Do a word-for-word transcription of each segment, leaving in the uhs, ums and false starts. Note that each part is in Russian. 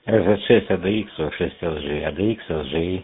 эр зет шесть эй ди икс, о шесть эл джи, эй ди икс, эл джи.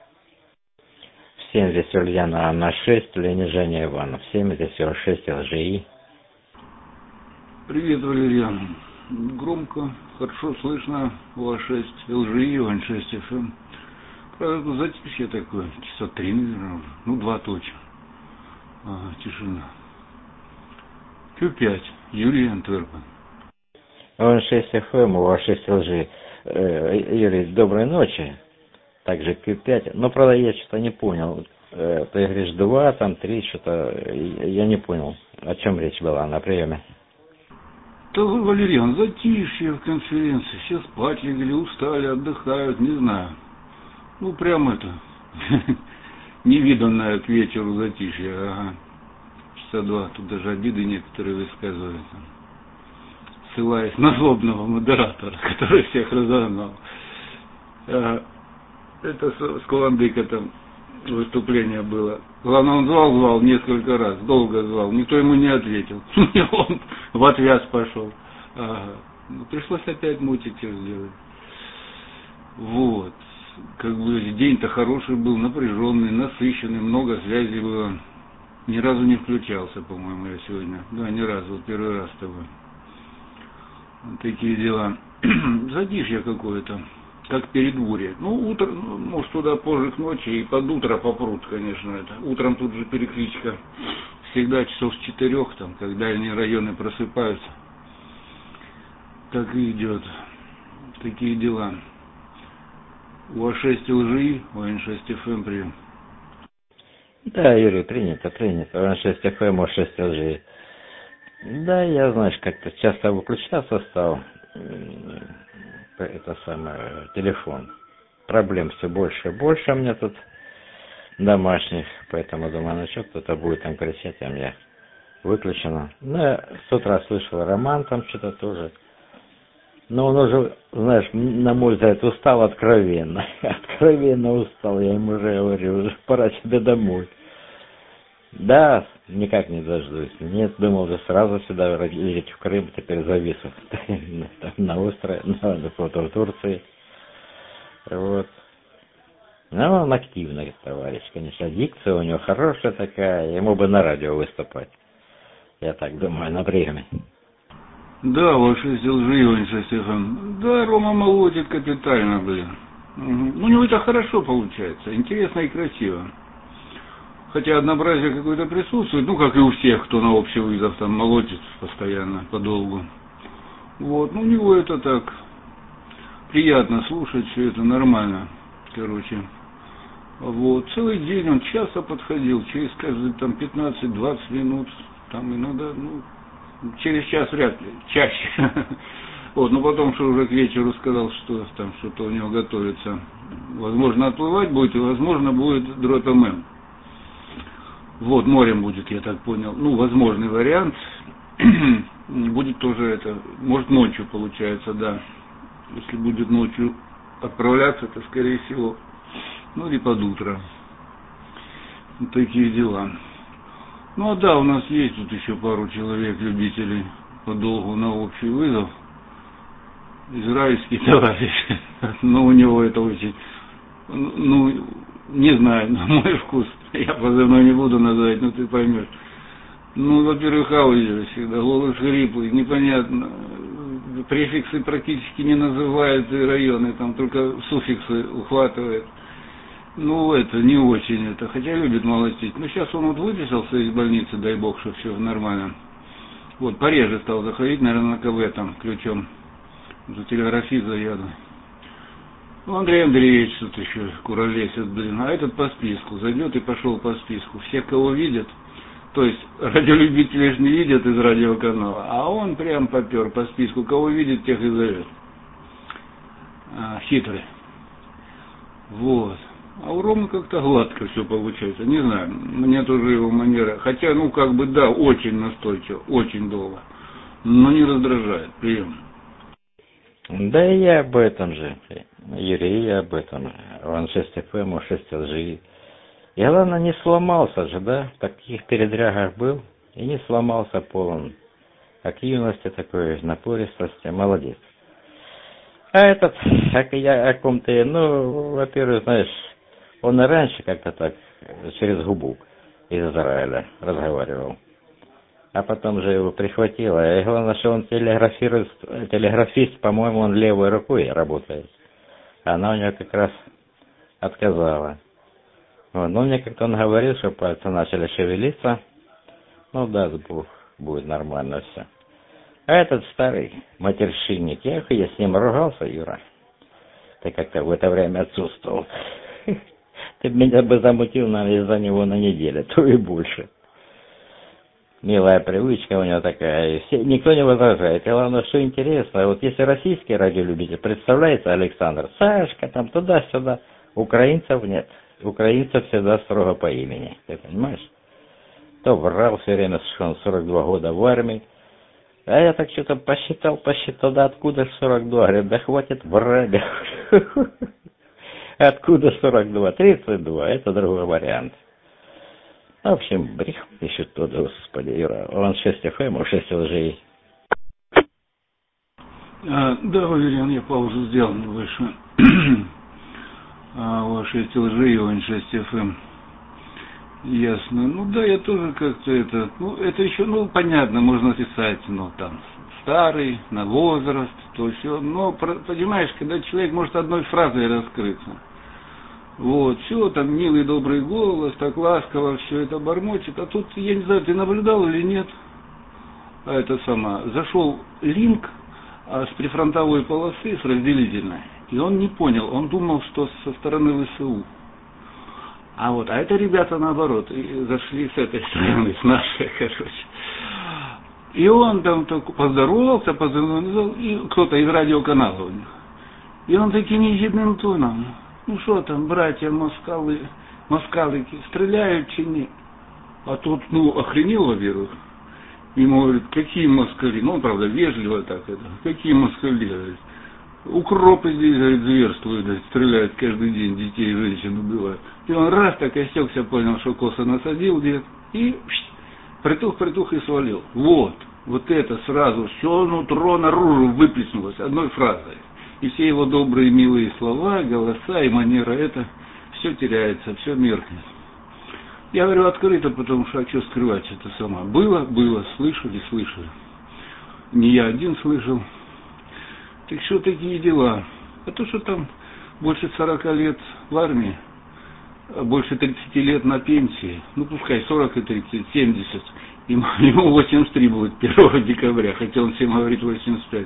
Всем здесь Ульяна на шесть, Лени Женя Иванов. Всем здесь о шесть эл джи. Привет, Валерьян. Громко, хорошо слышно, о шесть эл джи, о шесть эф эм. Правда, затишье такое, часа три, наверное, уже. Ну, два точно. Ага, тишина. кью пять, Юрий Антверпен. о шесть эф эм, о шесть эл джи. Юрий, доброй ночи. Также кью пять. Но, правда, я что-то не понял. Ты говоришь два, там три, что-то... Я не понял, о чем речь была на приеме. Да, Валерьян, затишье в конференции. Все спать легли, устали, отдыхают, не знаю. Ну, прям это... невиданное к вечеру затишье. Ага. Часа два. Тут даже обиды некоторые высказывают. Ссылаясь на злобного модератора, который всех разогнал. Это с Каландыка там выступление было. Главное, он звал, звал несколько раз, долго звал. Никто ему не ответил. И он в отвяз пошел. Ага. Ну, пришлось опять мутить сделать. Вот. Как бы день-то хороший был, напряженный, насыщенный, много связей было. Ни разу не включался, по-моему, я сегодня. Да, ни разу, вот первый раз с тобой. Вот такие дела. Затишье какое-то, как перед бурей. Ну, утро, ну, может, туда позже к ночи и под утро попрут, конечно, это. Утром тут же перекличка. Всегда часов с четырех, там, когда дальние районы просыпаются. Так и идет. Такие дела. о шесть эл джи, о шесть эф эм прием. Да, Юрий, принято, принято. о шесть эф эм, о шесть эл джи. Да, я, знаешь, как-то часто выключаться стал. Это самое, телефон. Проблем все больше и больше у меня тут домашних, поэтому думаю, ну что кто-то будет там кричать, а мне выключено. Ну, я с утра слышал, Роман там что-то тоже. Но он уже, знаешь, на мой взгляд, устал откровенно. Откровенно устал, я ему уже говорю, уже пора тебе домой. Да, никак не дождусь. Нет, думал же сразу сюда лететь в Крым, теперь завису на острове, на, в Турции. Вот. Ну, он активный товарищ, конечно, дикция у него хорошая такая, ему бы на радио выступать. Я так думаю, на приеме. Да, о шесть эл джи, о шесть эф эм. Да, Рома молотит капитально, блин. Угу. У него это хорошо получается, интересно и красиво. Хотя однообразие какое-то присутствует, ну, как и у всех, кто на общий вызов там молотит постоянно, подолгу. Вот, ну, у него это так приятно слушать, все это нормально, короче. Вот, целый день он часто подходил, через каждые там пятнадцать-двадцать минут, там иногда, ну, через час вряд ли, чаще. Вот, но потом, что уже к вечеру сказал, что там что-то у него готовится. Возможно, отплывать будет, и возможно, будет дробь ММ. Вот, морем будет, я так понял. Ну, возможный вариант. Будет тоже это, может, ночью получается, да. Если будет ночью отправляться, то, скорее всего, ну, или под утро. Вот такие дела. Ну, а да, у нас есть тут еще пару человек, любителей подолгу на общий вызов. Израильский товарищ. Но у него это очень, ну, не знаю, на мой вкус. Я позывной не буду называть, но ты поймешь. Ну, во-первых, аудио всегда, голос хриплый, непонятно. Префиксы практически не называют и районы, там только суффиксы ухватывает. Ну, это не очень это, хотя любит молотить. Но сейчас он вот выписался из больницы, дай бог, что все нормально. Вот, пореже стал заходить, наверное, на КВ там ключом. За телеграфист заеду. Ну, Андрей Андреевич тут еще куролесит, блин. А этот по списку зайдет и пошел по списку. Всех, кого видят, то есть радиолюбители же не видят из радиоканала, а он прям попер по списку. Кого видит, тех и зовет. А, хитрый. Вот. А у Ромы как-то гладко все получается. Не знаю, мне тоже его манера. Хотя, ну, как бы, да, очень настойчиво, очень долго. Но не раздражает. Прием. Да и я об этом же, Юрий, я об этом же. о шесть эф эм, о шесть эл джи. И главное, не сломался же, да, в таких передрягах был, и не сломался полон активности такой, напористости, молодец. А этот, как я о ком-то, ну, во-первых, знаешь, он и раньше как-то так через губу из Израиля разговаривал. А потом же его прихватило. И главное, что он телеграфист, телеграфист, по-моему, он левой рукой работает. А она у него как раз отказала. Вот. Но мне как-то он говорил, что пальцы начали шевелиться. Ну, даст Бог, будет нормально все. А этот старый матерщинник, я, я с ним ругался, Юра. Ты как-то в это время отсутствовал. Ты меня бы замутил, наверное, из-за него на неделю, то и больше. Милая привычка у него такая, и все, никто не возражает. И главное, что интересно, вот если российский радиолюбитель, представляется Александр, Сашка, там туда-сюда, украинцев нет. Украинцев всегда строго по имени, ты понимаешь? То врал все время, что он сорок два года в армии. А я так что-то посчитал, посчитал, да откуда сорок два? Говорят, да хватит врать. Откуда сорок два? тридцать два, это другой вариант. В общем, брехун еще тот, господи, Юра. Он шесть эф эм, шесть лжей. А, да, Валериан, я паузу сделал небольшую. А, у шесть лжей, он шесть эф эм. Ясно. Ну да, я тоже как-то это... Ну, это еще, ну, понятно, можно писать, ну, там, старый, на возраст, то все. Но, понимаешь, когда человек может одной фразой раскрыться. Вот, все, там милый, добрый голос, так ласково все это бормочет. А тут, я не знаю, ты наблюдал или нет, а это сама, зашел линк а, с прифронтовой полосы, с разделительной, и он не понял, он думал, что со стороны ВСУ. А вот, а это ребята наоборот, зашли с этой стороны, с нашей, короче. И он там так поздоровался, поздоровался, и кто-то из радиоканала у них. И он таким ехидным тоном: ну что там, братья москалы, москалики, стреляют чи нет? А тот, ну, охренел, во-первых. Ему говорит, какие москали? Ну, он, правда, вежливо так это. Какие москали? Говорит. Укропы здесь, говорит, зверствуют, говорит, стреляют каждый день, детей и женщин убивают. И он раз так осекся, понял, что косо насадил дед, и притух-притух и свалил. Вот, вот это сразу, все нутро наружу выплеснулось одной фразой. И все его добрые, милые слова, голоса и манера, это все теряется, все меркнет. Я говорю открыто, потому что, а что скрывать это сама. Было, было, слышали, слышали. Не я один слышал. Так что такие дела. А то, что там больше сорока лет в армии, больше тридцати лет на пенсии, ну пускай сорок и тридцать, семьдесят, ему, ему восемьдесят три будет первого декабря, хотя он всем говорит восемьдесят пять.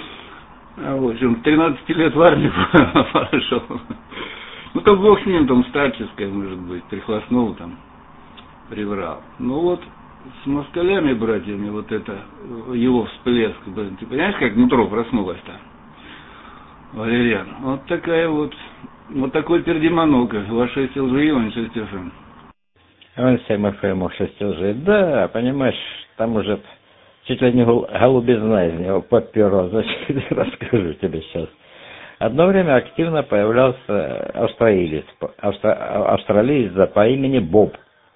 А вот, он тринадцать лет в армию пошел. Ну там бог с ним, там старческая, может быть, прихлостнул там, приврал. Ну вот, с москалями, братьями, вот это, его всплеск, ты понимаешь, как нутро проснулось-то? Валериан, вот такая вот, вот такой пердемонок, ваш шесть лжи, он шесть эф эм. Он семь эф эм, шесть лжей, да, понимаешь, там уже чуть ли не голубизна из него поперла, значит, расскажу тебе сейчас. Одно время активно появлялся австралиец, австра, австралиец по имени Боб.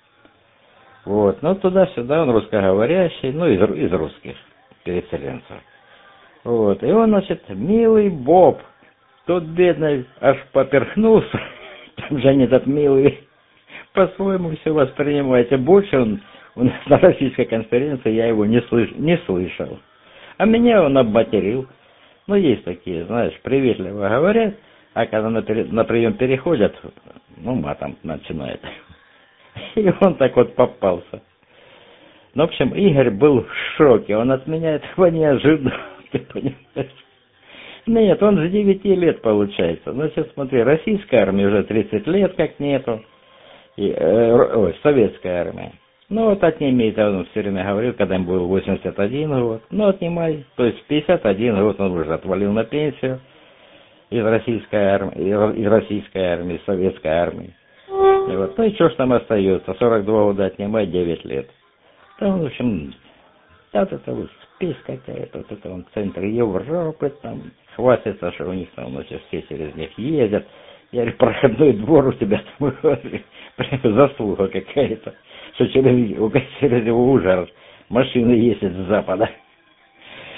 Вот, ну туда-сюда он русскоговорящий, ну из, из русских переселенцев. Вот, и он, значит, милый Боб, тот бедный аж поперхнулся, там же они этот милый, по-своему все воспринимаете. Больше он у нас на российской конференции, я его не, слыш, не слышал. А меня он обматерил. Ну, есть такие, знаешь, приветливо говорят, а когда на, на прием переходят, ну, матом начинает. И он так вот попался. Ну, в общем, Игорь был в шоке, он от меня этого не ожидал, ты понимаешь? Нет, он с девяти лет получается. Ну, сейчас смотри, российская армия уже тридцать лет как нету, и, э, ой, советская армия. Ну, вот отними, это он все время говорил, когда ему был восемьдесят один год. Ну, отнимай, то есть пятьдесят один год он уже отвалил на пенсию из российской армии, из российской армии, из советской армии. И вот, ну и что ж там остается, сорок два года отнимай, девять лет. Там, в общем, вот это вот спесь какая-то, вот это он в центре Европы, там, хвастается, что у них там, значит, все через них ездят. Я говорю, проходной двор у тебя там, прям заслуга какая-то, что через, через его ужас машины ездят с запада.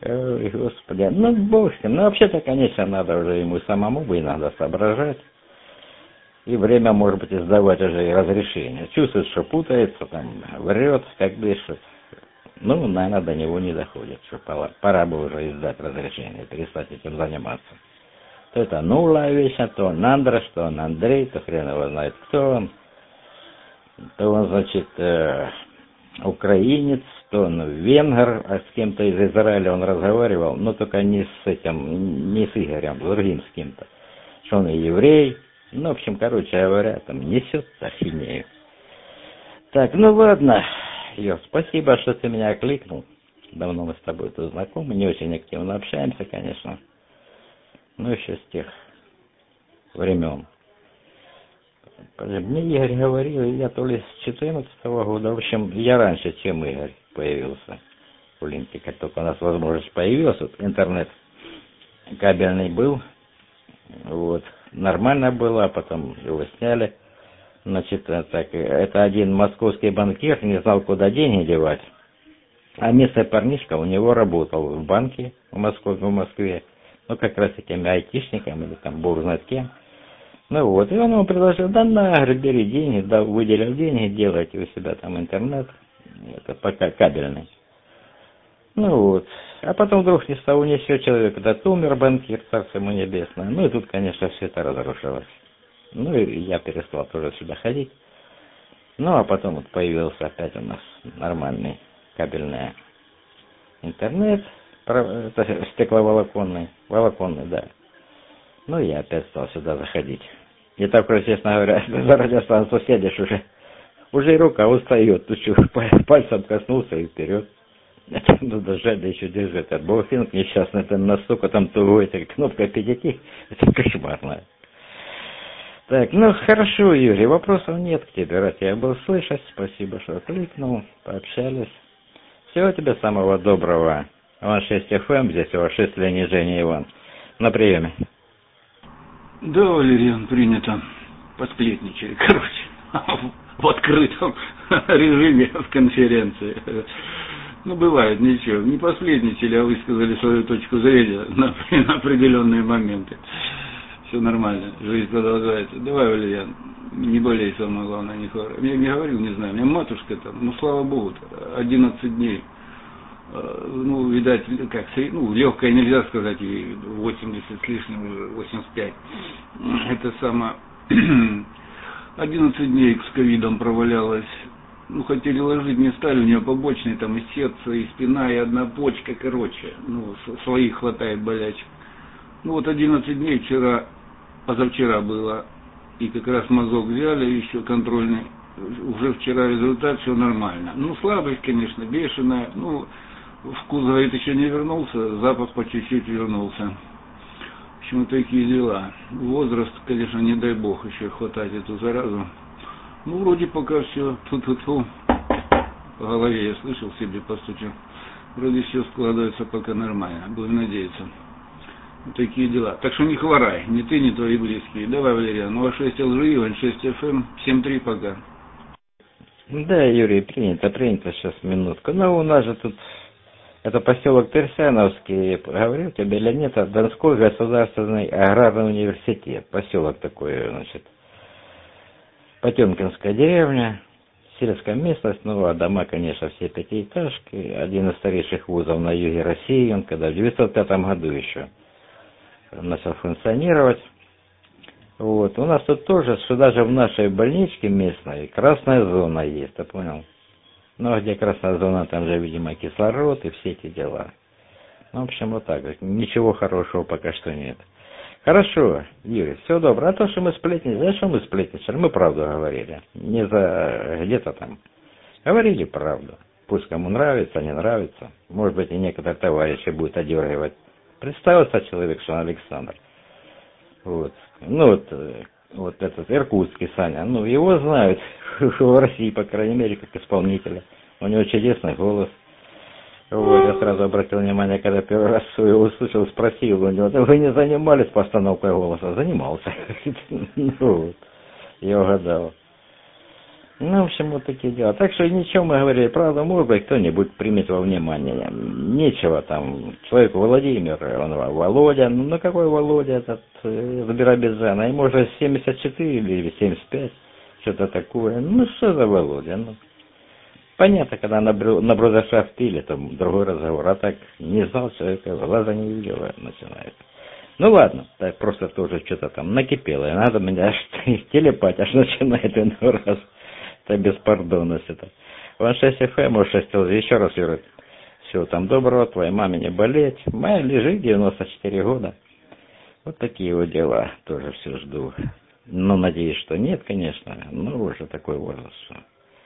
Ой, господи, ну бог с ним. Ну вообще-то, конечно, надо уже ему самому бы иногда соображать. И время, может быть, издавать уже и разрешение. Чувствует, что путается, там, врет, как дышит. Ну, наверное, до него не доходит, что пора, пора бы уже издать разрешение, перестать этим заниматься. То это нула вещь, то он Андраш, то он Андрей, то хрен его знает, кто он. То он, значит, э, украинец, то он венгер, а с кем-то из Израиля он разговаривал, но только не с этим, не с Игорем, с другим с кем-то. Что он и еврей. Ну, в общем, короче говоря, там несет ахинею. Так, ну ладно, Йо, спасибо, что ты меня окликнул. Давно мы с тобой тут знакомы, не очень активно общаемся, конечно. Ну, еще с тех времен. Мне Игорь говорил, я то ли с четырнадцатого года, в общем, я раньше, чем Игорь появился в Линке, как только у нас возможность появилась, вот интернет кабельный был, вот, нормально было, а потом его сняли. Значит, так, это один московский банкир не знал, куда деньги девать, а местный парнишка у него работал в банке в Москве, в Москве, ну, как раз этими айтишниками, или там, бог знает кем. Ну вот, и он ему предложил, да на, говорит, бери деньги, да, выделил деньги, делайте у себя там интернет, это пока кабельный. Ну вот, а потом вдруг ни с того ни с сего человек этот умер, банкир, царство ему небесное, ну и тут, конечно, все это разрушилось. Ну и я перестал тоже сюда ходить. Ну а потом вот появился опять у нас нормальный кабельный интернет, это стекловолоконный, волоконный, да. Ну и я опять стал сюда заходить. И так, честно говоря, за радиостанцию сидишь уже, уже и рука устает, ты что, пальцем коснулся и вперед. Это надо жать, да еще держать. Этот боуфинг несчастный, это настолько там тугой, эта кнопка перейти, это кошмарно. Так, ну хорошо, Юрий, вопросов нет к тебе, рад я был слышать, спасибо, что кликнул, пообщались. Всего тебе самого доброго. Ван шесть эф эм, здесь у вас шесть Лени, Женя, Иван. На приеме. Да, Валериан, принято. Посплетничали, короче, в открытом режиме в конференции. Ну, бывает, ничего. Не посплетничали, а высказали свою точку зрения на, на определенные моменты. Все нормально, жизнь продолжается. Давай, Валериан, не болей, самое главное, не хворай. Я не говорил, не знаю, у меня матушка там, ну, слава богу, одиннадцать дней. Ну, видать, как, ну, легкая нельзя сказать, ей восемьдесят с лишним, уже восемьдесят пять. Это само, одиннадцать дней с ковидом провалялась. Ну, хотели ложить, не стали, у нее побочные, там, и сердце, и спина, и одна почка, короче. Ну, своих хватает болячек. Ну, вот одиннадцать дней, вчера, позавчера было, и как раз мазок взяли, еще контрольный. Уже вчера результат, все нормально. Ну, слабость, конечно, бешеная, ну, вкус, говорит, еще не вернулся, запах по чуть-чуть вернулся. В общем, вот такие дела. Возраст, конечно, не дай бог еще хватать эту заразу. Ну, вроде пока все, ту-ту-ту, по голове я слышал, себе постучал. Вроде все складывается пока нормально, будем надеяться. Вот такие дела. Так что не хворай, ни ты, ни твои близкие. Давай, Валериан, ну, шесть эл жи, Иван шесть эф эм, семь три пока. Да, Юрий, принято, принято, сейчас минутку. Ну, у нас же тут, это поселок Терсяновский, говорил тебе или нет, это Донской государственный аграрный университет. Поселок такой, значит, Потемкинская деревня, сельская местность, ну, а дома, конечно, все пятиэтажки. Один из старейших вузов на юге России, он когда в девятьсот пятом году еще начал функционировать. Вот. У нас тут тоже, что даже в нашей больничке местной красная зона есть, ты понял? Ну, а где красная зона, там же, видимо, кислород и все эти дела. Ну, в общем, вот так. Ничего хорошего пока что нет. Хорошо, Юрий, все добро. А то, что мы сплетничали, за что мы сплетничали? Мы правду говорили. Не за где-то там. Говорили правду. Пусть кому нравится, не нравится. Может быть, и некоторые товарищи будут одергивать. Представился человек, что он Александр. Вот. Ну, вот, вот этот Иркутский Саня. Ну, его знают в России, по крайней мере, как исполнителя. У него чудесный голос. Вот, я сразу обратил внимание, когда первый раз его услышал, спросил у него, да вы не занимались постановкой голоса? Занимался. Ну вот, я угадал. Ну, в общем, вот такие дела. Так что ничего мы говорили, правда, может быть, кто-нибудь примет во внимание. Нечего там, человек Владимир, он Володя, ну, ну какой Володя этот, э, Биробиджана, ему уже семьдесят четыре или семьдесят пять, что-то такое. Ну, что за Володя, ну. Понятно, когда на, брю, на брудершафт пили, там другой разговор, а так не знал человека, глаза не видел, начинает. Ну ладно, так просто тоже что-то там накипело, и надо меня аж телепать, аж начинает иной раз. Это беспардонность это. Ван шесть эф эм, шесть эл джи, еще раз, Юра, всего там доброго, твоей маме не болеть. Моя лежит, девяносто четыре года. Вот такие вот дела, тоже все жду. Ну, надеюсь, что нет, конечно, но уже такой возраст, что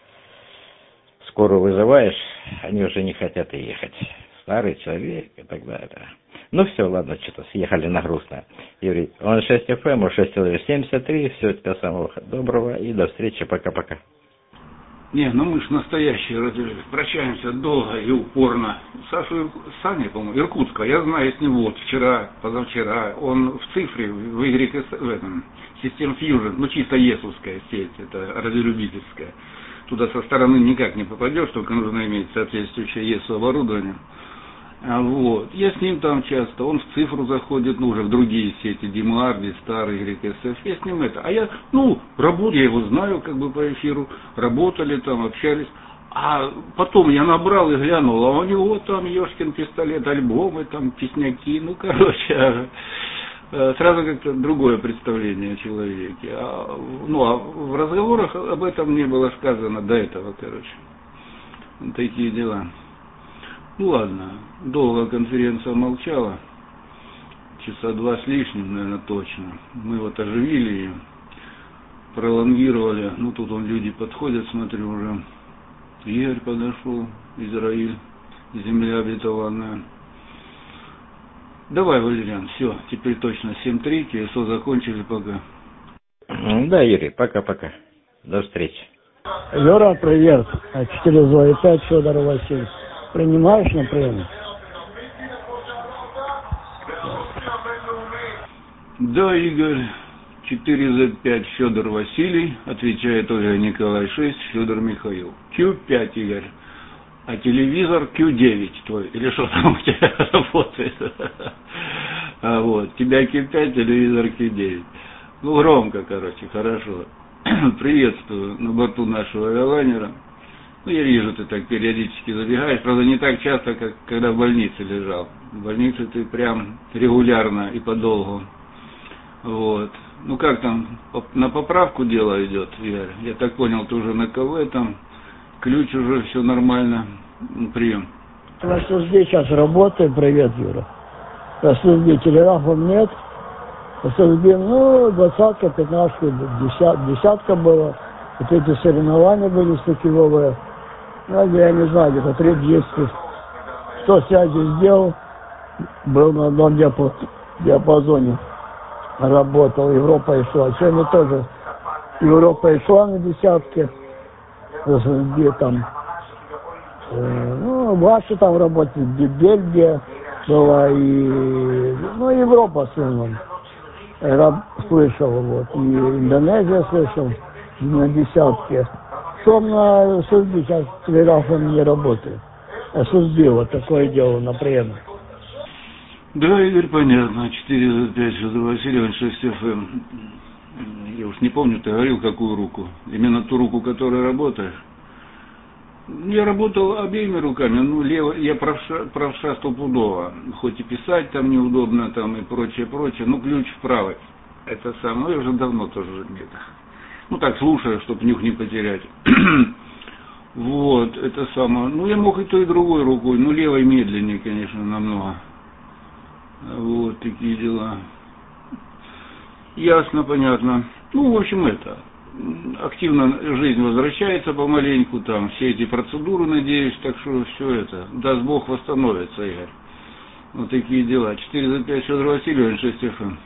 скорую вызываешь, они уже не хотят и ехать. Старый человек и так далее. Ну все, ладно, что-то съехали на грустное. Юрий, он шесть эф эм, шесть эл ви семьдесят три, все, тебя самого доброго и до встречи, пока-пока. Не, ну мы ж настоящие родители. Прощаемся долго и упорно. Сашу Саня, по-моему, Иркутска, я знаю с ним вот вчера, позавчера. Он в цифре, в Y, в этом, System Fusion, ну чисто есовская сеть, это радиолюбительская. Туда со стороны никак не попадешь, только нужно иметь соответствующее ЕСУ оборудование. А вот. Я с ним там часто, он в цифру заходит, ну уже в другие сети, Димар, Дистар, Y S F, я с ним это. А я, ну, работаю, я его знаю как бы по эфиру, работали там, общались. А потом я набрал и глянул, а у него там Ёшкин пистолет, альбомы, там, песняки, ну, короче, сразу как-то другое представление о человеке. А, ну, а в разговорах об этом не было сказано до этого, короче. Вот такие дела. Ну ладно, долго конференция молчала, часа два с лишним, наверное, точно. Мы вот оживили ее, пролонгировали. Ну тут он люди подходят, смотрю уже. Игорь подошел, Израиль, земля обетованная. Давай, Валериан, все, теперь точно семь три, ТСО закончили пока. Да, Юрий, пока-пока. До встречи. Юра, привет. четыре зло пять, Федор Васильевич. Принимаешь на прием? Да, Игорь, четыре зет пять, Федор Василий, отвечает Ольга Николай шесть, Федор Михаил. Q пять, Игорь. А телевизор Q девять твой, или что там у тебя работает? А вот, тебя Q пять, телевизор Q девять. Ну, громко, короче, хорошо. Приветствую на борту нашего авиалайнера. Ну, я вижу, ты так периодически забегаешь, правда, не так часто, как когда в больнице лежал. В больнице ты прям регулярно и подолгу. Вот. Ну, как там, на поправку дело идет, Игорь? Я так понял, ты уже на КВ там, ключ уже, все нормально, прием. В эс эс ди сейчас работаю, привет, Юра. В эс эс ди телеграфов нет. В эс эс ди, ну, двадцатка, пятнадцатка, десят, десятка было. Вот эти соревнования были стыкивовые. Ну, я не знаю, где-то три-десять. Сто связи сделал, был на одном диапо, диапазоне. Работал, Европа и шла. Сегодня тоже Европа и шла на десятке. Где там, э, ну, ваши там работают, Бельгия была и, ну, Европа в основном. Раб, слышал, вот, и Индонезия слышал на десятке. Что на эс эс ди сейчас телеграфом не работает. эс эс ди вот такое дело на приеме. Да, Игорь, понятно. четыре зет пять, Федор Васильевич, шесть эф эм. Я уж не помню, ты говорил, какую руку. Именно ту руку, которой работаешь. Я работал обеими руками, ну, лево, я правша, правша стопудово. Хоть и писать там неудобно, там и прочее, прочее, но ключ в правой. Это самое, ну, я уже давно тоже где-то. Ну, так, слушаю, чтобы нюх не потерять. Вот, это самое. Ну, я мог и той, и другой рукой, ну, левой медленнее, конечно, намного. Вот такие дела. Ясно, понятно. Ну, в общем, это. Активно жизнь возвращается помаленьку, там, все эти процедуры, надеюсь, так что все это, даст Бог, восстановится, Игорь. Вот такие дела. четыре зет пять, Федор Васильевич, шесть эф эм.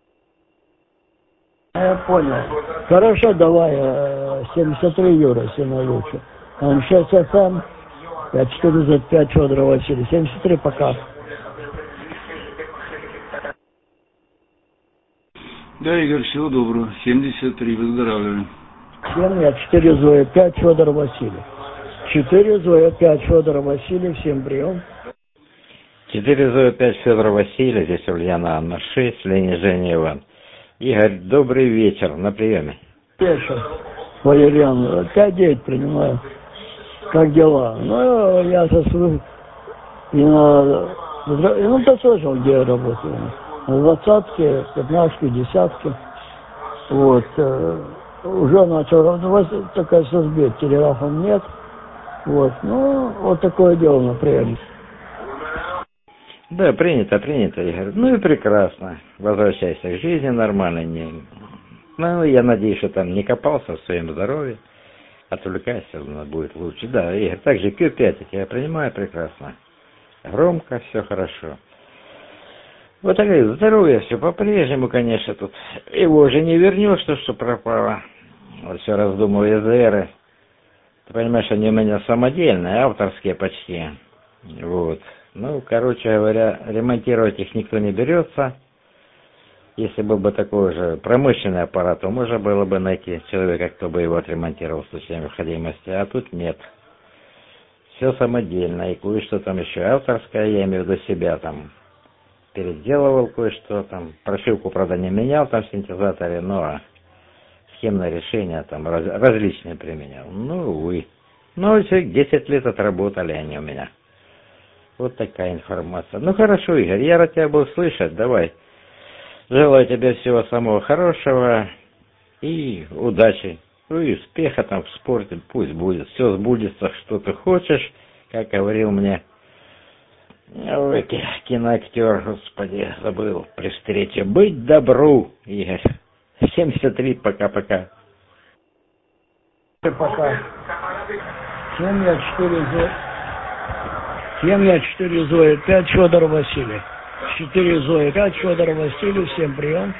Я понял. Хорошо, давай, семьдесят три, Юра, Синовичу. шесть эф эм, четыре зет пять, Федор Васильевич. семьдесят три, пока. Да, Игорь, всего доброго. семьдесят три, выздоравливай. семь, я четыре Зоя пять, Федор Васильев. четыре Зоя пять, Федор Васильев, всем прием. четыре Зоя пять, Федор Васильев, здесь Ульяна Анна шесть, Ленин Женя Иван. Игорь, добрый вечер, на приеме. Вечер, Валериан, пять девять принимаю. Как дела? Ну, я со своих... На... Ну, ты слышал, где я работаю. На двадцатке, пятнадцатке, десятке. Вот. Уже начал... Ну, такая созбить, телеграфов нет. Вот. Ну, вот такое дело на приеме. Да, принято, принято, Игорь. Ну и прекрасно. Возвращайся к жизни нормально. Не... Ну, я надеюсь, что там не копался в своем здоровье. Отвлекайся, будет лучше. Да, Игорь, также Q пять я принимаю прекрасно. Громко, все хорошо. Вот такое здоровье, все по-прежнему, конечно, тут. Его уже не вернешь, то, что пропало. Вот все раздумываю ЭЗРы. Ты понимаешь, они у меня самодельные, авторские почти. Вот. Ну, короче говоря, ремонтировать их никто не берется. Если был бы такой же промышленный аппарат, то можно было бы найти человека, кто бы его отремонтировал в случае необходимости. А тут нет. Все самодельно. И кое-что там еще авторское, я имею в виду себя там. Переделывал кое-что там. Прошивку, правда, не менял там в синтезаторе, но схемное решение там раз, различные применял. Ну, увы. Ну, десять лет отработали они у меня. Вот такая информация. Ну, хорошо, Игорь, я рад тебя был слышать. Давай. Желаю тебе всего самого хорошего и удачи. Ну и успеха там в спорте. Пусть будет. Все сбудется, что ты хочешь. Как говорил мне ой, киноактер, господи, забыл при встрече. Быть добру, Игорь. семьдесят три, пока-пока. Пока. семь, я четыре Зоя. семь, я четыре Зоя пять, Федор Васильев. четыре Зоя пять, Федор Васильев, всем прием.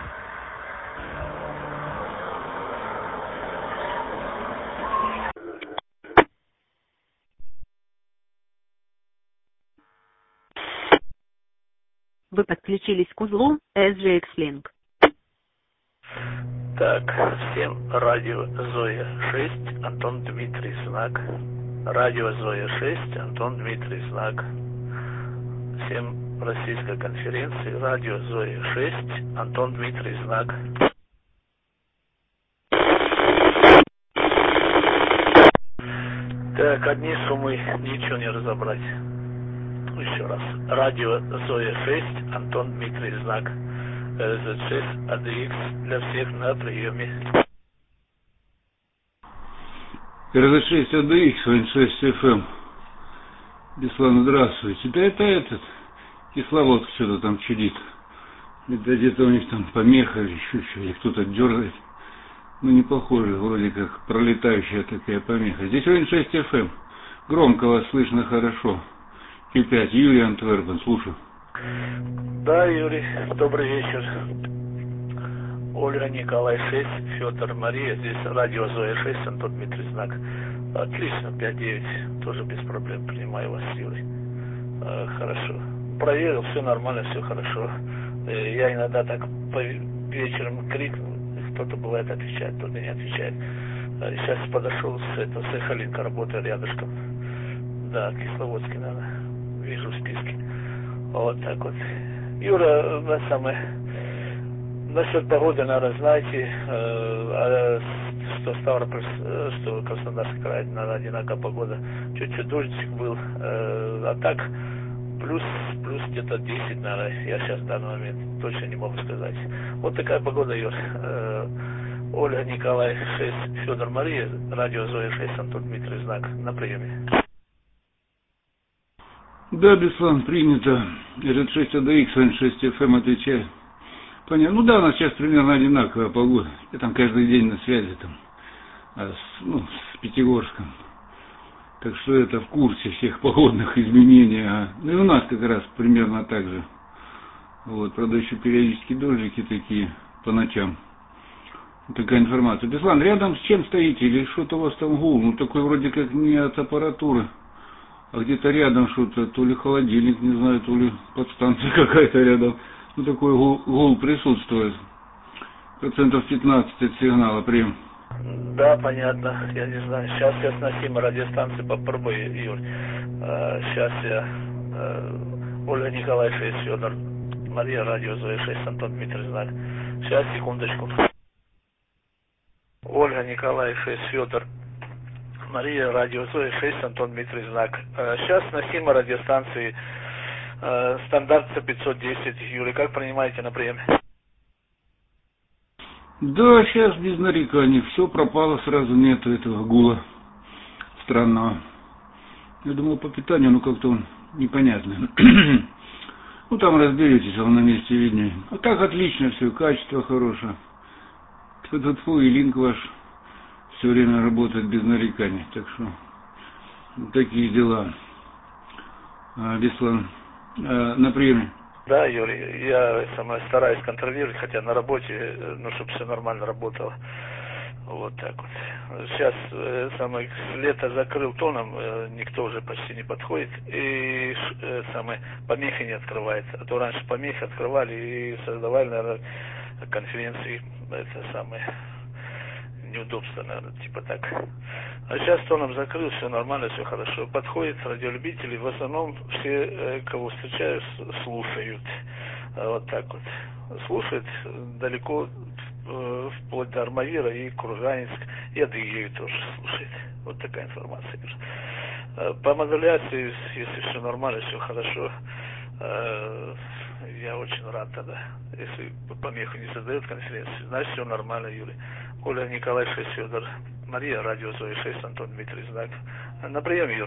Вы подключились к узлу эс джи экс Link. Так, всем радио Зоя шесть, Антон Дмитрий, знак. Радио Зоя шесть, Антон Дмитрий, знак. Всем Российской конференции, радио Зоя шесть, Антон Дмитрий, знак. Так, одни суммы, ничего не разобрать. Еще раз. Радио Зоя шесть, Антон Дмитрий, знак. эр зет шесть, эй ди икс для всех на приеме. эр зет шесть, эй ди икс, восемьдесят шесть эф эм. Беслан, здравствуйте. Да это этот, Кисловодск что-то там чудит. Это где-то у них там помеха или еще что, или кто-то дергает. Ну, не похоже, вроде как пролетающая такая помеха. Здесь восемьдесят шесть эф эм. Громко вас слышно хорошо. Q пять, Юрий Антверпен, слушаю. Да, Юрий, добрый вечер. Ольга, Николай шесть, Федор, Мария, здесь радио Зоя шесть, Антон Дмитрий, знак. Отлично, пять девять, тоже без проблем, принимаю вас, Юрий. А, хорошо. Проверил, все нормально, все хорошо. Я иногда так по вечерам крикну, кто-то бывает отвечает, кто-то не отвечает. Сейчас подошел с этого Сахалинка, работаю рядышком. Да, Кисловодский, надо. Вижу в списке. Вот так вот. Юра, на самое... Насчет погоды, наверное, знаете, э, что Ставрополь, что Краснодарский край, наверное, одинаковая погода. Чуть-чуть дождик был. Э, а так, плюс, плюс где-то десять, наверное, я сейчас в данный момент точно не могу сказать. Вот такая погода, Юр. Э, Ольга, Николай шесть, Федор, Мария, радио Зоя шесть, Антон Дмитрий, знак, на приеме. Да, Беслан, принято. эр зет шесть, эй ди икс, восемьдесят шесть эф эм отвечает. Понятно. Ну да, у нас сейчас примерно одинаковая погода. Я там каждый день на связи там, а с, ну, с Пятигорском. Так что это в курсе всех погодных изменений. А, ну и у нас как раз примерно так же. Вот, правда, еще периодически дождики такие по ночам. Вот такая информация. Беслан, рядом с чем стоите? Или что-то у вас там гул? Ну такой вроде как не от аппаратуры. А где-то рядом что-то, то ли холодильник, не знаю, то ли подстанция какая-то рядом. Ну, такой гул, гул присутствует. Процентов пятнадцать от сигнала прием. Да, понятно. Я не знаю. Сейчас я с носимой радиостанции попробую, Юр. Сейчас я... Ольга Николаевна шесть, Федор Мария, радио Зоя шесть, Антон Дмитрий Знак. Сейчас, секундочку. Ольга Николаевна шесть, Федор Мария, радио Зоя шесть, Антон Дмитрий Знак. Сейчас носимой радиостанции стандарт Ц пятьсот десять. Юрий, как принимаете на прием? Да, сейчас без нареканий. Все пропало, сразу нету этого гула странного. Я думал, по питанию, ну как-то он непонятный. Ну там разберетесь, он на месте виднее. А так отлично все, качество хорошее. Тьфу-тьфу, и линк ваш все время работает без нареканий. Так что вот такие дела. А, Беслан, а, на приеме. Да, Юрий, я сама стараюсь контролировать, хотя на работе, ну, чтобы все нормально работало. Вот так вот. Сейчас э, самое лето закрыл тоном, э, никто уже почти не подходит, и э, самое помехи не открывается. А то раньше помехи открывали и создавали, наверное, конференции, это самое неудобство, наверное, типа так. А сейчас тоном закрыл, все нормально, все хорошо. Подходит радиолюбители, в основном все, э, кого встречаю, слушают. Вот так вот. Слушают далеко, э, вплоть до Армавира и Курганинск, и Адыгею тоже слушает. Вот такая информация. Э, по модуляции, если все нормально, все хорошо, э, я очень рад тогда. Если помеху не создает конференции, значит все нормально, Юрий. Оля Николаевна шесть, Федор Мария, радио Зоя шесть, Антон Дмитрий Знак. На прием, Юр.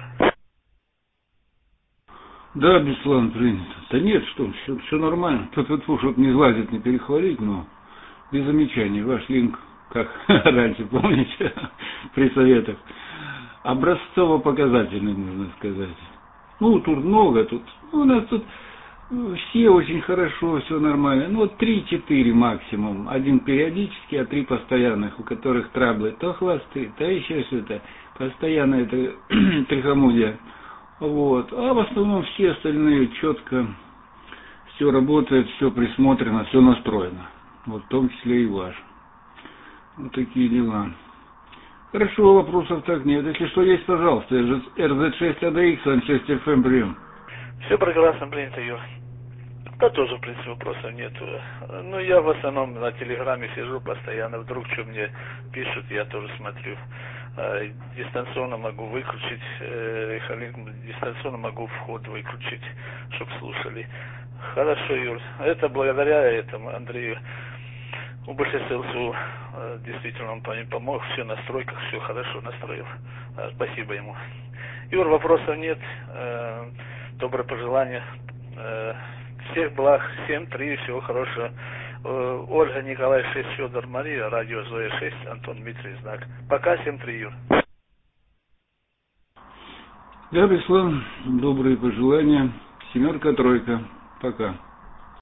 Да, Беслан, принято. Да нет, что, все, все нормально. Тут-тут, чтобы не сглазить, не перехвалить, но без замечаний. Ваш линк, как раньше, помните, при советах, образцово-показательный, можно сказать. Ну, тут много, тут, у нас тут все очень хорошо, все нормально. Ну, вот три-четыре максимум. Один периодически, а три постоянных, у которых траблы. То хвосты, то еще что-то. Постоянно это трихомудия. Вот. А в основном все остальные четко все работает, все присмотрено, все настроено. Вот в том числе и ваш. Вот такие дела. Хорошо, вопросов так нет. Если что есть, пожалуйста. эр зет шесть эй ди икс, эн шесть эф эм, прием. Все прекрасно принято, Юр. Да тоже, в принципе, вопросов нет. Ну, я в основном на Телеграме сижу постоянно. Вдруг что мне пишут, я тоже смотрю. Дистанционно могу выключить, дистанционно могу вход выключить, чтобы слушали. Хорошо, Юр. Это благодаря этому Андрею УБШ-СЛСУ. Действительно, он мне помог. Все в настройках, все хорошо настроил. Спасибо ему. Юр, вопросов нет. Доброе пожелание. Всех благ, семь три, всего хорошего. Ольга Николаевна шесть, Федор Мария, радио Зоя шесть, Антон Дмитрий Знак. Пока, семь три, Юр. Да, Беслан, добрые пожелания. Семерка, тройка. Пока.